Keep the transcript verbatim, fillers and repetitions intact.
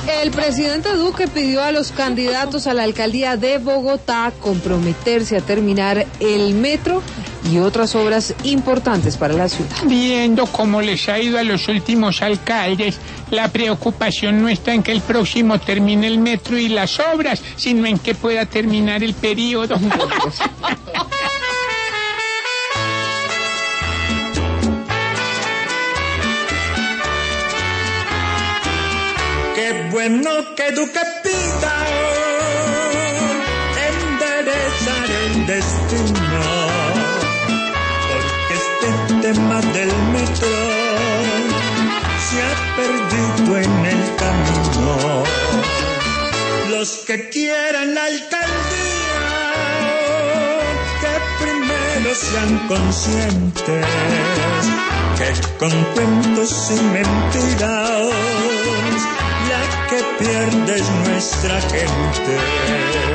El presidente Duque pidió a los candidatos a la alcaldía de Bogotá comprometerse a terminar el metro y otras obras importantes para la ciudad. Viendo cómo les ha ido a los últimos alcaldes, la preocupación no está en que el próximo termine el metro y las obras, sino en que pueda terminar el periodo. Qué bueno que Duque pida enderezar el destino, porque este tema del metro se ha perdido en el camino. Los que quieran la alcaldía, que primero sean conscientes que con cuentos y mentiras la que pierde es nuestra gente.